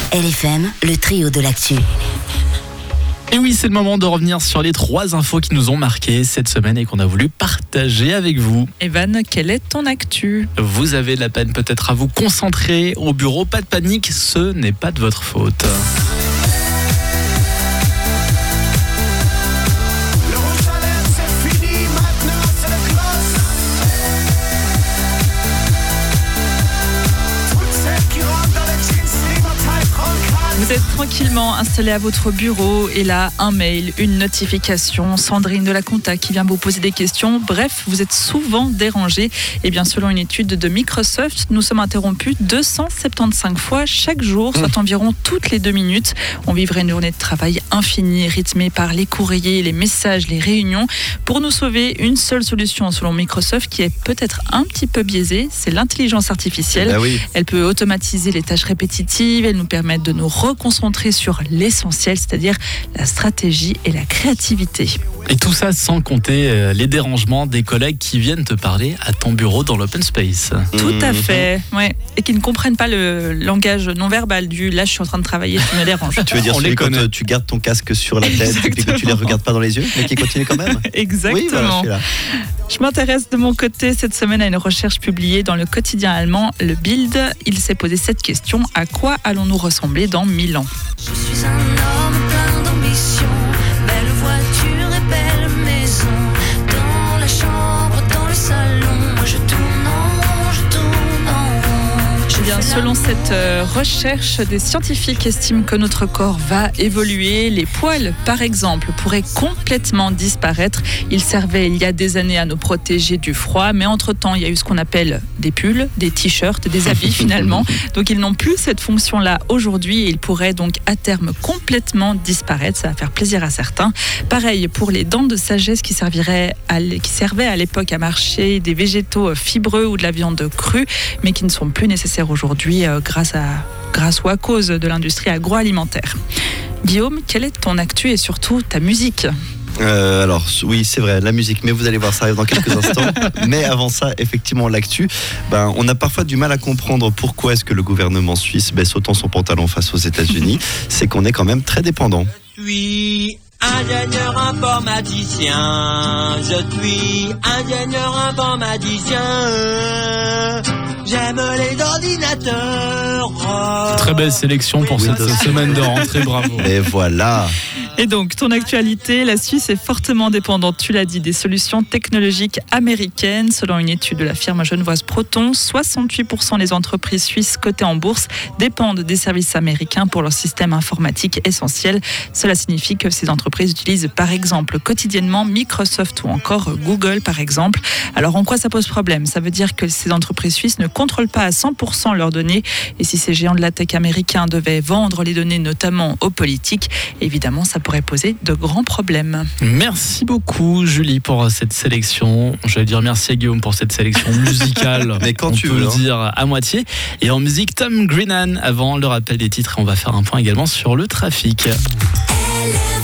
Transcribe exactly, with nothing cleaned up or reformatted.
L F M, le trio de l'actu. Et oui, c'est le moment de revenir sur les trois infos qui nous ont marqué cette semaine et qu'on a voulu partager avec vous. Evan, quelle est ton actu ? Vous avez de la peine peut-être à vous concentrer au bureau, pas de panique, ce n'est pas de votre faute. Vous êtes tranquillement installé à votre bureau et là, un mail, une notification, Sandrine de la compta qui vient vous poser des questions. Bref, vous êtes souvent dérangé. Et bien, selon une étude de Microsoft, nous sommes interrompus deux cent soixante-quinze fois chaque jour, soit environ toutes les deux minutes. On vivrait une journée de travail infinie, rythmée par les courriers, les messages, les réunions. Pour nous sauver, une seule solution selon Microsoft qui est peut-être un petit peu biaisée, c'est l'intelligence artificielle. Ben oui. Elle peut automatiser les tâches répétitives, elle nous permet de nous reconcentrer sur l'essentiel, c'est-à-dire la stratégie et la créativité. Et tout ça sans compter les dérangements des collègues qui viennent te parler à ton bureau dans l'open space. Tout à Mmh. fait, ouais. Et qui ne comprennent pas le langage non-verbal du « là je suis en train de travailler, tu me déranges ». Tu veux dire On les celui quand connaît. euh, tu gardes ton casque sur la tête et que tu les regardes pas dans les yeux, mais qui continue quand même. Exactement. Oui, voilà, celui-là. Je m'intéresse de mon côté cette semaine à une recherche publiée dans le quotidien allemand Le Bild. Il s'est posé cette question: à quoi allons-nous ressembler dans mille ans ? Je suis un homme plein d'ambition, belle voiture et belle maison. Dans la chambre, dans le salon, moi je tourne en rond, je tourne en rond. Je Eh bien, fais selon l'amour. cette euh, recherche, des scientifiques estiment que notre corps va évoluer. Les poils, par exemple, pourraient complètement disparaître. Ils servaient il y a des années à nous protéger du froid, mais entre-temps, il y a eu ce qu'on appelle des pulls, des t-shirts, des habits finalement. Donc, ils n'ont plus cette fonction-là aujourd'hui et ils pourraient donc à terme complètement disparaître. Ça va faire plaisir à certains. Pareil pour les dents de sagesse qui, serviraient à l- qui servaient à l'époque à mâcher des végétaux fibreux ou de la viande crue, mais qui ne sont plus nécessaires aujourd'hui euh, grâce à, grâce ou à cause de l'industrie agroalimentaire. Guillaume, quelle est ton actu et surtout ta musique ? Euh, alors oui, c'est vrai, la musique, mais vous allez voir, ça arrive dans quelques instants. Mais avant ça, effectivement, l'actu, ben, on a parfois du mal à comprendre pourquoi est-ce que le gouvernement suisse baisse autant son pantalon face aux États-Unis. C'est qu'on est quand même très dépendant. Je suis ingénieur informaticien. Je suis ingénieur informaticien. J'aime les ordinateurs. Très belle sélection pour cette Windows. semaine de rentrée, bravo. Et voilà. Et donc, ton actualité, la Suisse est fortement dépendante, tu l'as dit, des solutions technologiques américaines. Selon une étude de la firme genevoise Proton, soixante-huit pour cent des entreprises suisses cotées en bourse dépendent des services américains pour leur système informatique essentiel. Cela signifie que ces entreprises utilisent par exemple quotidiennement Microsoft ou encore Google par exemple. Alors, en quoi ça pose problème ? Ça veut dire que ces entreprises suisses ne contrôlent pas à cent pour cent leurs données. Et si ces géants de la tech américains devaient vendre les données notamment aux politiques, évidemment, ça pourrait poser de grands problèmes. Merci beaucoup Julie pour cette sélection. Je vais dire merci à Guillaume pour cette sélection musicale. Mais quand on tu peut veux, le hein. dire à moitié. Et en musique, Tom Greenan avant le rappel des titres. Et on va faire un point également sur le trafic. L F M.